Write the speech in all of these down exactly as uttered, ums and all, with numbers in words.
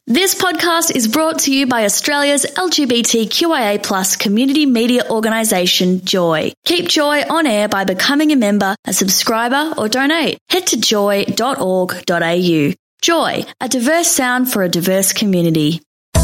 This podcast is brought to you by Australia's L G B T Q I A plus community media organisation, Joy. Keep Joy on air by becoming a member, a subscriber or donate. Head to joy dot org dot a u. Joy, a diverse sound for a diverse community.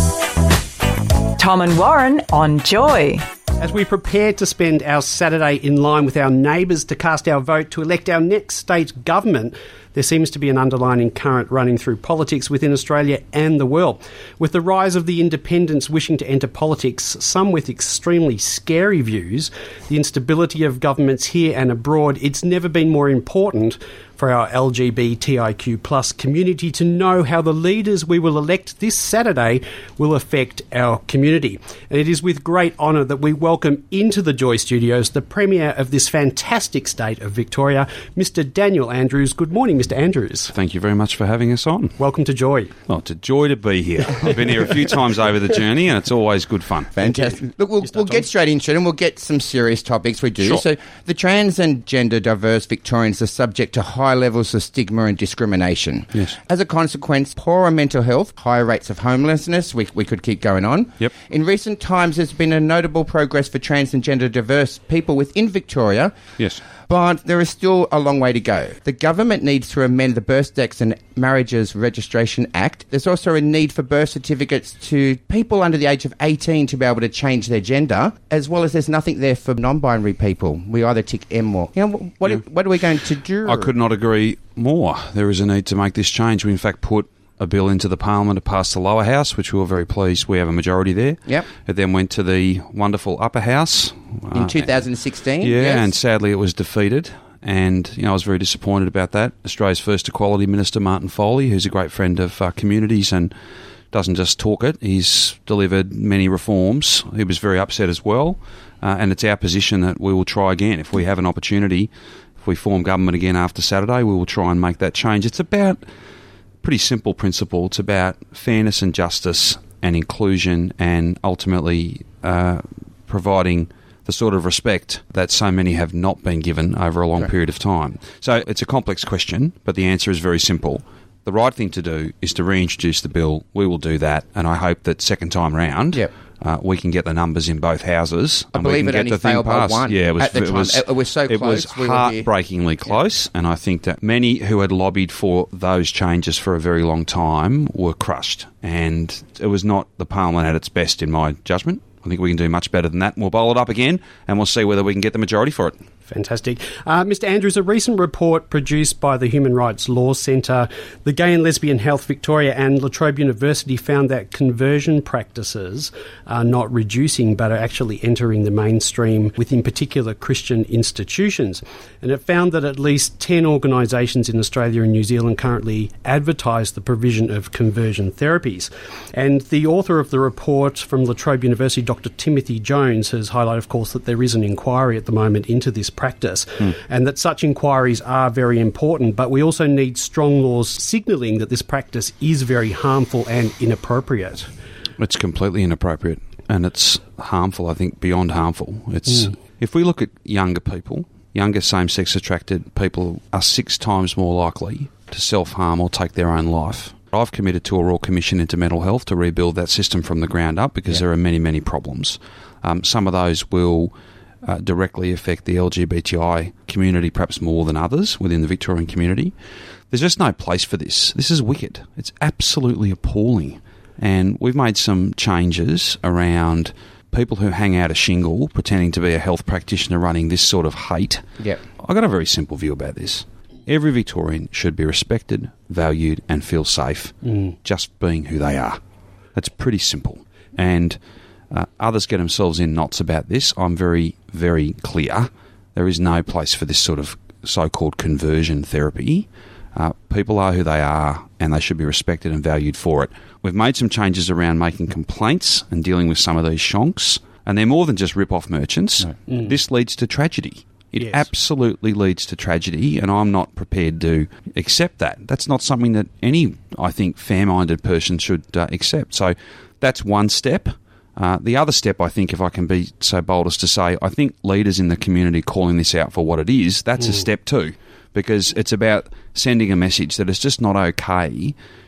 Tom and Warren on Joy. As we prepare to spend our Saturday in line with our neighbours to cast our vote to elect our next state government, there seems to be an underlying current running through politics within Australia and the world. With the rise of the independents wishing to enter politics, some with extremely scary views, the instability of governments here and abroad, it's never been more important for our L G B T I Q plus community to know how the leaders we will elect this Saturday will affect our community. And it is with great honour that we welcome into the Joy Studios the Premier of this fantastic state of Victoria, Mister Daniel Andrews. Good morning, Mister Andrews. Thank you very much for having us on. Welcome to Joy. Well, it's a joy to be here. I've been here a few times over the journey and it's always good fun. Fantastic. Look, we'll, we'll get straight into it and we'll get some serious topics. We do. Sure. So the trans and gender diverse Victorians are subject to high levels of stigma and discrimination. Yes. As a consequence, poorer mental health, higher rates of homelessness, we, we could keep going on. Yep. In recent times, there's been a notable progress for trans and gender diverse people within Victoria. Yes. But there is still a long way to go. The government needs to amend the Birth Decks and Marriages Registration Act. There's also a need for birth certificates to people under the age of eighteen to be able to change their gender, as well as there's nothing there for non-binary people. We either tick M or... You know, what, Yeah. what are we going to do? I could not agree more. There is a need to make this change. We, in fact, put a bill into the Parliament to pass the lower house, which we were very pleased. We have a majority there. Yep. It then went to the wonderful upper house. In uh, two thousand sixteen? Yeah, yes. and sadly it was defeated. And, you know, I was very disappointed about that. Australia's first Equality Minister, Martin Foley, who's a great friend of uh, communities and doesn't just talk it, he's delivered many reforms. He was very upset as well. Uh, and it's our position that we will try again. If we have an opportunity, if we form government again after Saturday, we will try and make that change. It's about pretty simple principle. It's about fairness and justice and inclusion and ultimately uh, providing the sort of respect that so many have not been given over a long right. period of time. So it's a complex question, but the answer is very simple. The right thing to do is to reintroduce the bill. We will do that, and I hope that second time round Yep. uh, we can get the numbers in both houses. I and we believe can it get only the thing failed by passed. one yeah, it was, at the it time. Was, It was so It close. was we were heartbreakingly close, and I think that many who had lobbied for those changes for a very long time were crushed, and it was not the Parliament at its best in my judgment. I think we can do much better than that. We'll bowl it up again, and we'll see whether we can get the majority for it. Fantastic. Uh, Mister Andrews, a recent report produced by the Human Rights Law Centre, the Gay and Lesbian Health Victoria and La Trobe University found that conversion practices are not reducing but are actually entering the mainstream within particular Christian institutions. And it found that at least ten organisations in Australia and New Zealand currently advertise the provision of conversion therapies. And the author of the report from La Trobe University, Doctor Timothy Jones, has highlighted, of course, that there is an inquiry at the moment into this practice mm. and that such inquiries are very important, but we also need strong laws signalling that this practice is very harmful and inappropriate. It's completely inappropriate and it's harmful, I think, beyond harmful. It's mm. If we look at younger people, younger same-sex attracted people are six times more likely to self-harm or take their own life. I've committed to a Royal Commission into mental health to rebuild that system from the ground up because yeah. there are many, many problems. Um, some of those will Uh, directly affect the L G B T I community perhaps more than others within the Victorian community. There's just no place for this. This is wicked. It's absolutely appalling. And we've made some changes around people who hang out a shingle pretending to be a health practitioner running this sort of hate. Yep. I've got a very simple view about this. Every Victorian should be respected, valued and feel safe mm. just being who they are. That's pretty simple. And Uh, others get themselves in knots about this. I'm very, very clear. There is no place for this sort of so-called conversion therapy. Uh, people are who they are and they should be respected and valued for it. We've made some changes around making complaints and dealing with some of these shonks, and they're more than just rip-off merchants. No. Mm. This leads to tragedy. It yes. absolutely leads to tragedy, and I'm not prepared to accept that. That's not something that any, I think, fair-minded person should uh, accept. So that's one step. Uh, the other step, I think, if I can be so bold as to say, I think leaders in the community calling this out for what it is, that's Ooh. a step too, because it's about sending a message that it's just not okay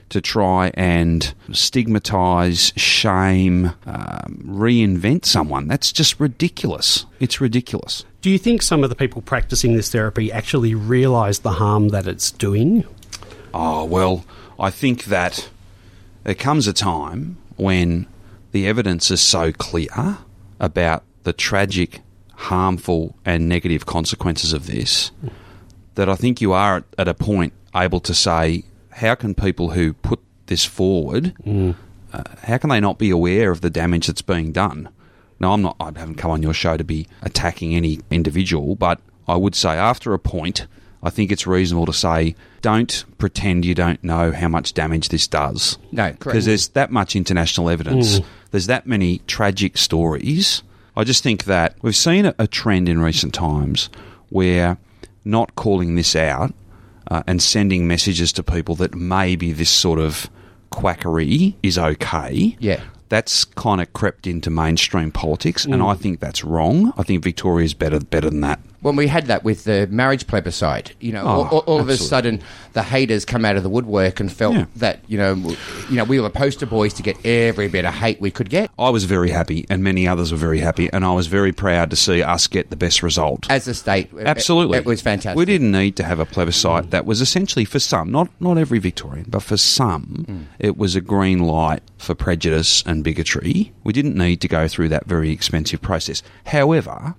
to try and stigmatise, shame, um, reinvent someone. That's just ridiculous. It's ridiculous. Do you think some of the people practicing this therapy actually realise the harm that it's doing? Oh, well, I think that there comes a time when the evidence is so clear about the tragic, harmful and negative consequences of this that I think you are at a point able to say, how can people who put this forward, mm. uh, how can they not be aware of the damage that's being done? Now, I'm not, I haven't come on your show to be attacking any individual, but I would say after a point, I think it's reasonable to say, don't pretend you don't know how much damage this does. No, correct. Because there's that much international evidence. Mm. There's that many tragic stories. I just think that we've seen a, a trend in recent times where not calling this out uh, and sending messages to people that maybe this sort of quackery is okay. Yeah. That's kind of crept into mainstream politics, and mm. I think that's wrong. I think Victoria's better better than that. When we had that with the marriage plebiscite, you know, Oh, all, all, all of a absolutely. sudden the haters come out of the woodwork and felt Yeah. that, you know, w- you know, we were poster boys to get every bit of hate we could get. I was very happy, and many others were very happy, and I was very proud to see us get the best result. As a state, it- Absolutely. it, was fantastic. We didn't need to have a plebiscite that was essentially for some, not not every Victorian, but for some, Mm. it was a green light for prejudice and bigotry. We didn't need to go through that very expensive process. However,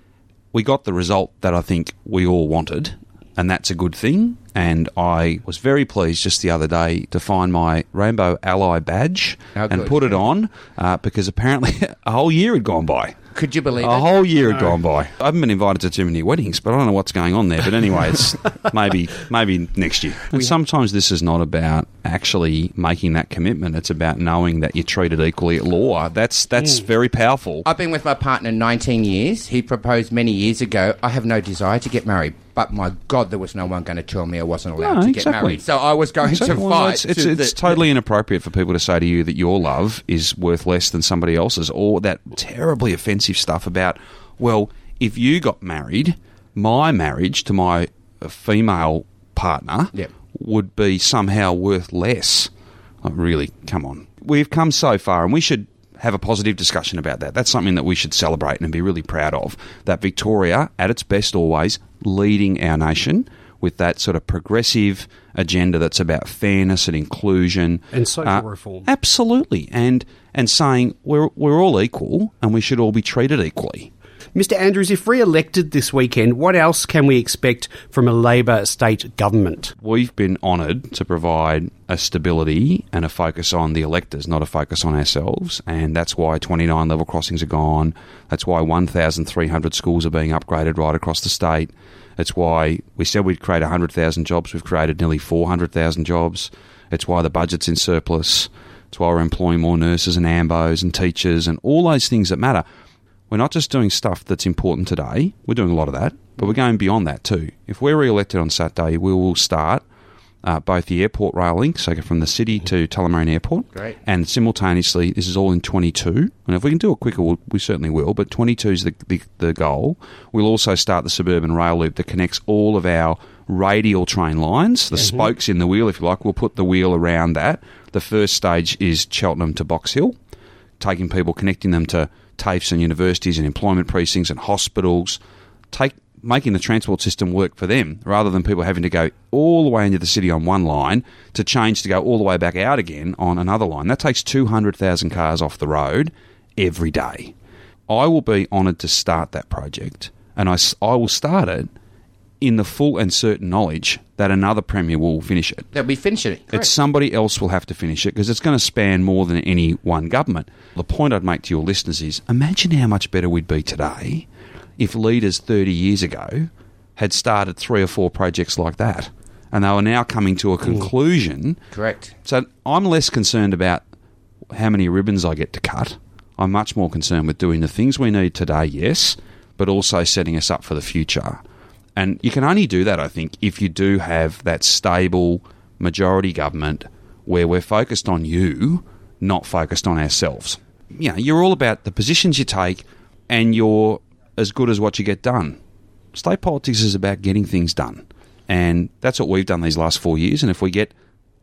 we got the result that I think we all wanted, and that's a good thing. And I was very pleased just the other day to find my Rainbow Ally badge Oh, and good. put it on uh, because apparently a whole year had gone by. Could you believe A it? whole year had gone by. I haven't been invited to too many weddings, but I don't know what's going on there. But anyway, it's maybe maybe next year. And sometimes this is not about actually making that commitment. It's about knowing that you're treated equally at law. That's that's very powerful. I've been with my partner nineteen years. He proposed many years ago. I have no desire to get married, but my God, there was no one going to tell me I wasn't allowed No, to exactly. get married. So I was going Exactly. to Well, fight. it's it's, to it's the- totally inappropriate for people to say to you that your love is worth less than somebody else's, or that terribly offensive stuff about, well, if you got married, my marriage to my female partner Yep. would be somehow worth less. Oh, really, come on. We've come so far, and we should have a positive discussion about that. That's something that we should celebrate and be really proud of, that Victoria, at its best always, leading our nation with that sort of progressive agenda that's about fairness and inclusion. And social Uh, reform. Absolutely. And and saying we're, we're all equal and we should all be treated equally. Mister Andrews, if re-elected this weekend, what else can we expect from a Labor state government? We've been honoured to provide a stability and a focus on the electors, not a focus on ourselves, and that's why twenty-nine level crossings are gone. That's why one thousand three hundred schools are being upgraded right across the state. It's why we said we'd create one hundred thousand jobs. We've created nearly four hundred thousand jobs. It's why the budget's in surplus. It's why we're employing more nurses and ambos and teachers and all those things that matter. We're not just doing stuff that's important today. We're doing a lot of that, but we're going beyond that too. If we're re-elected on Saturday, we will start uh, both the airport rail link, so go from the city to Tullamarine Airport. Great. And simultaneously, this is all in twenty-two. And if we can do it quicker, we'll, we certainly will, but twenty-two is the, the, the goal. We'll also start the suburban rail loop that connects all of our radial train lines, the Mm-hmm. spokes in the wheel, if you like. We'll put the wheel around that. The first stage is Cheltenham to Box Hill, taking people, connecting them to TAFEs and universities and employment precincts and hospitals, take making the transport system work for them, rather than people having to go all the way into the city on one line to change to go all the way back out again on another line. That takes two hundred thousand cars off the road every day. I will be honoured to start that project, and I, s- I will start it in the full and certain knowledge that another Premier will finish it. They'll be finishing it. Correct. It's somebody else will have to finish it because it's going to span more than any one government. The point I'd make to your listeners is, imagine how much better we'd be today if leaders thirty years ago had started three or four projects like that, and they were now coming to a conclusion. Correct. So I'm less concerned about how many ribbons I get to cut. I'm much more concerned with doing the things we need today, yes, but also setting us up for the future. And you can only do that, I think, if you do have that stable majority government where we're focused on you, not focused on ourselves. You know, you're all about the positions you take and you're as good as what you get done. State politics is about getting things done. And that's what we've done these last four years. And if we get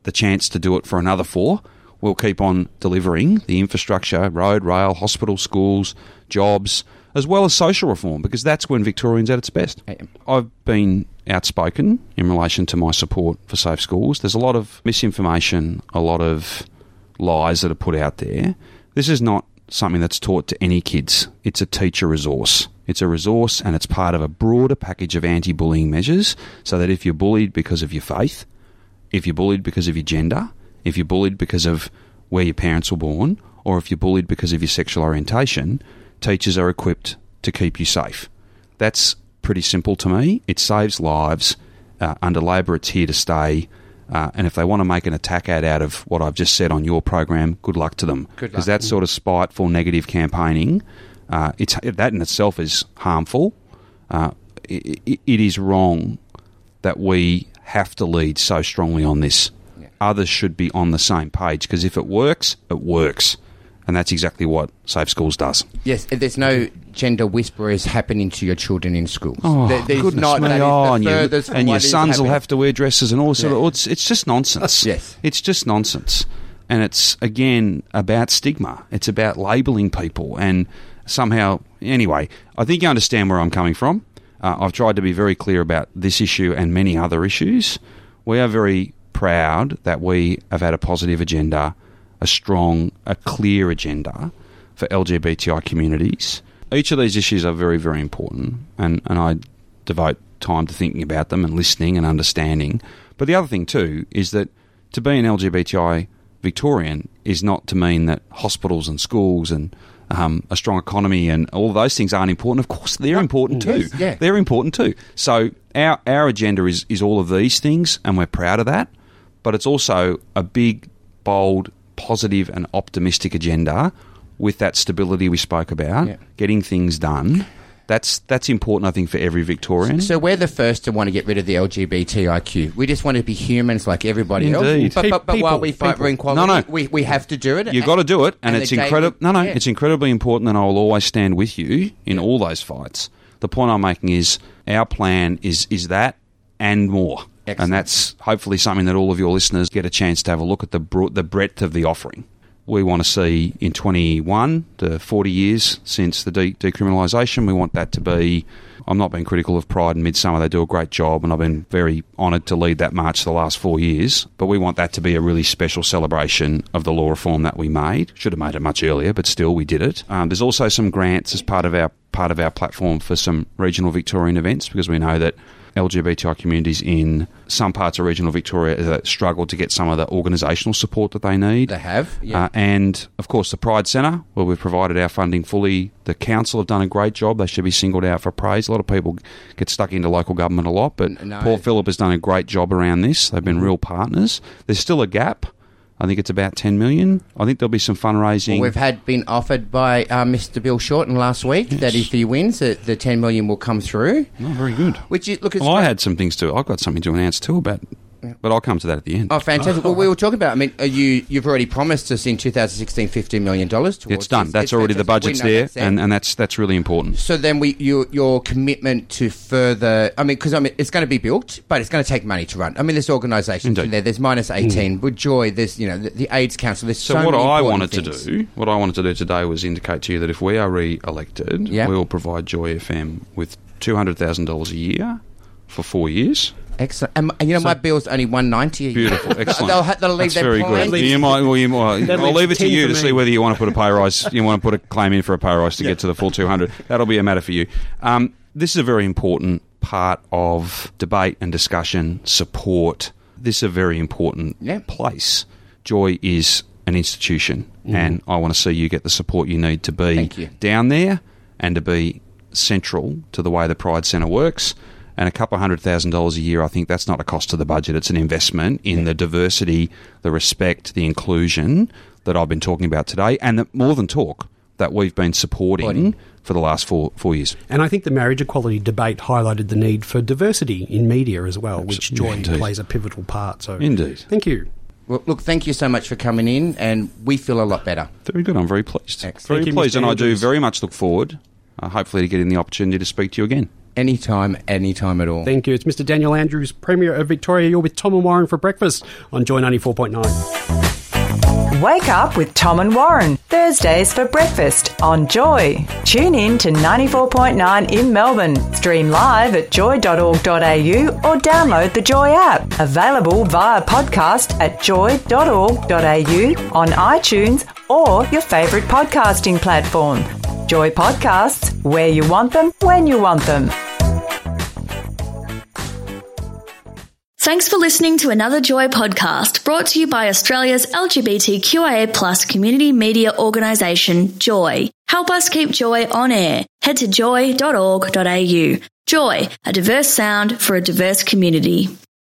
the chance to do it for another four, we'll keep on delivering the infrastructure, road, rail, hospital, schools, jobs, as well as social reform, because that's when Victorian's at its best. I've been outspoken in relation to my support for safe schools. There's a lot of misinformation, a lot of lies that are put out there. This is not something that's taught to any kids. It's a teacher resource. It's a resource, and it's part of a broader package of anti-bullying measures, so that if you're bullied because of your faith, if you're bullied because of your gender, if you're bullied because of where your parents were born, or if you're bullied because of your sexual orientation, teachers are equipped to keep you safe. That's pretty simple to me. It saves lives. Uh, under Labor, it's here to stay. Uh, and if they want to make an attack ad out of what I've just said on your program, good luck to them. Because that sort of spiteful, negative campaigning, uh, it's that in itself is harmful. Uh, it, it, it is wrong that we have to lead so strongly on this. Yeah. Others should be on the same page, because if it works, it works. And that's exactly what Safe Schools does. Yes, there's no gender whisperers happening to your children in schools. Oh, there, there's goodness not, me. that Oh, is the and, you, and your sons will have to wear dresses and all sort yeah. of... It's, it's just nonsense. Yes. It's just nonsense. And it's, again, about stigma. It's about labelling people. And somehow... Anyway, I think you understand where I'm coming from. Uh, I've tried to be very clear about this issue and many other issues. We are very proud that we have had a positive agenda, a strong, a clear agenda for L G B T I communities. Each of these issues are very, very important, and, and I devote time to thinking about them and listening and understanding. But the other thing too is that to be an L G B T I Victorian is not to mean that hospitals and schools and um, a strong economy and all those things aren't important. Of course, they're important too. Yes, yeah. They're important too. So our our agenda is, is all of these things, and we're proud of that. But it's also a big, bold, positive and optimistic agenda with that stability we spoke about, yeah. getting things done. That's that's important, I think, for every Victorian. So we're the first to want to get rid of the L G B T I Q. We just want to be humans like everybody Indeed. else. But, but, but people, while we fight people. for equality, no, no. We, we have to do it. You've got to do it, and, and it's incredible. No, no, yeah. it's incredibly important, and I will always stand with you in all those fights. The point I'm making is our plan is is that and more. Excellent. And that's hopefully something that all of your listeners get a chance to have a look at the bro- the breadth of the offering. We want to see in twenty-one, the forty years since the de- decriminalisation, we want that to be... I'm not being critical of Pride and Midsummer. They do a great job, and I've been very honoured to lead that march the last four years. But we want that to be a really special celebration of the law reform that we made. Should have made it much earlier, but still we did it. Um, there's also some grants as part of our part of our platform for some regional Victorian events, because we know that L G B T I communities in some parts of regional Victoria struggle to get some of the organisational support that they need. They have, yeah. Uh, and, of course, the Pride Centre, where we've provided our funding fully. The council have done a great job. They should be singled out for praise. A lot of people get stuck into local government a lot, but no. Port Phillip has done a great job around this. They've been mm-hmm. real partners. There's still a gap. I think it's about ten million dollars. I think there'll be some fundraising. Well, we've had been offered by uh, Mister Bill Shorten last week yes. that if he wins, the, the ten million dollars will come through. Oh, very good. Which is, look, well, I had some things to... I've got something to announce too about... But I'll come to that at the end. Oh, fantastic. Well, we were talking about, I mean, are you, you've already promised us in two thousand sixteen fifteen million dollars towards It's done. this. That's it's already fantastic. the budget's there, that's and, and that's that's really important. So then we your, your commitment to further... I mean, because I mean, it's going to be built, but it's going to take money to run. I mean, there's organisations in there. There's Minus eighteen, mm. with Joy, there's, you know, the, the AIDS Council. There's so, so what many I wanted things. to do, what I wanted to do today was indicate to you that if we are re-elected, yep. we will provide Joy F M with two hundred thousand dollars a year for four years. Excellent. And, and you know, so, my bill's only one ninety a year. Beautiful. Excellent. they'll, have, they'll leave That's very good. You might, well, you might, I'll leave it to you to me. see whether you want to put a pay rise, you want to put a claim in for a pay rise to yeah. get to the full two hundred. That'll be a matter for you. Um, this is a very important part of debate and discussion, support. This is a very important yeah. place. Joy is an institution, mm. and I want to see you get the support you need to be down there and to be central to the way the Pride Centre works. And a couple of hundred thousand dollars a year, I think that's not a cost to the budget. It's an investment in yeah. the diversity, the respect, the inclusion that I've been talking about today, and that more than talk, that we've been supporting Body. for the last four four years. And I think the marriage equality debate highlighted the need for diversity in media as well, Absolutely. which Joy Indeed. plays a pivotal part. So, Indeed. Thank you. Well, look, thank you so much for coming in, and we feel a lot better. Very good. I'm very pleased. Excellent. Very thank pleased, you, and I do very much look forward uh, hopefully to getting the opportunity to speak to you again. Anytime, anytime at all. Thank you. It's Mister Daniel Andrews, Premier of Victoria. You're with Tom and Warren for breakfast on Joy ninety-four point nine. Wake up with Tom and Warren, Thursdays for breakfast on Joy. Tune in to ninety-four point nine in Melbourne. Stream live at joy dot org dot a u or download the Joy app. Available via podcast at joy dot org dot a u, on iTunes or your favourite podcasting platform. Joy Podcasts, where you want them, when you want them. Thanks for listening to another Joy podcast brought to you by Australia's L G B T Q I A plus community media organisation, Joy. Help us keep Joy on air. Head to joy dot org dot a u. Joy, a diverse sound for a diverse community.